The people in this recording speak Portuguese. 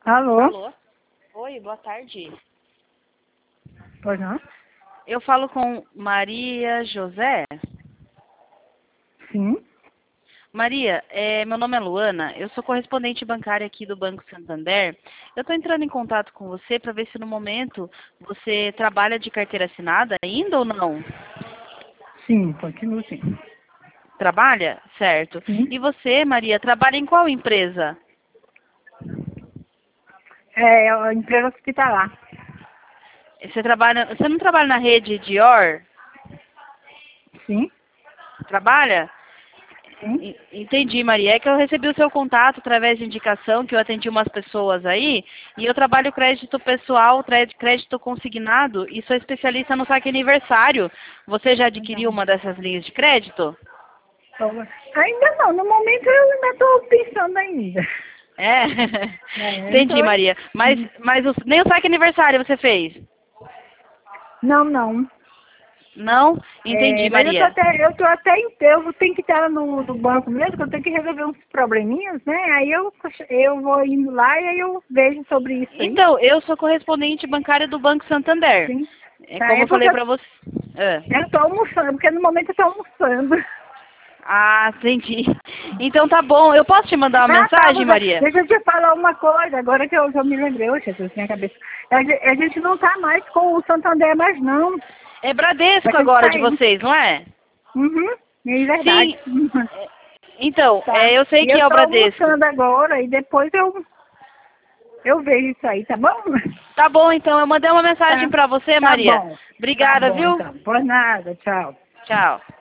Alô? Alô? Oi, boa tarde. Pois não? Eu falo com Maria José. Sim. Maria, meu nome é Luana, eu sou correspondente bancária aqui do Banco Santander. Eu estou entrando em contato com você para ver se no momento você trabalha de carteira assinada ainda ou não? Sim, continuo sim. Trabalha? Certo. Sim. E você, Maria, trabalha em qual empresa? É a empresa hospitalar. Você não trabalha na rede Dior? Sim. Trabalha? Sim. Entendi, Maria. É que eu recebi o seu contato através de indicação, que eu atendi umas pessoas aí, e eu trabalho crédito pessoal, crédito consignado, e sou especialista no saque aniversário. Você já adquiriu uma dessas linhas de crédito? Ainda não, no momento eu ainda estou pensando ainda. É? Entendi, Então, Maria. Mas nem o saque aniversário você fez? não. Não? Entendi, Mas Maria. eu tenho que estar no banco mesmo, que eu tenho que resolver uns probleminhas, né? Aí eu vou indo lá e aí eu vejo sobre isso aí. Então, eu sou correspondente bancária do Banco Santander. Sim. É Tá, como é eu porque falei pra você. É. eu estou almoçando, porque no momento eu estou almoçando. Ah, entendi. Então tá bom. Eu posso te mandar uma Ah, tá, mensagem, Maria? deixa eu te falar uma coisa, agora que eu me lembrei, oxe, Jesus, minha cabeça. A gente não tá mais com o Santander mais não. É A Bradesco gente agora de saiu. vocês, não é? Uhum, é Sim. verdade. Uhum. Então, Tá. eu sei E que eu é o tô Bradesco. almoçando agora e depois eu vejo isso aí, tá bom? Tá bom, então. Eu mandei uma mensagem Tá, pra você, tá Maria. bom. Tá Obrigada, bom, viu? então. Por nada, tchau. Tchau.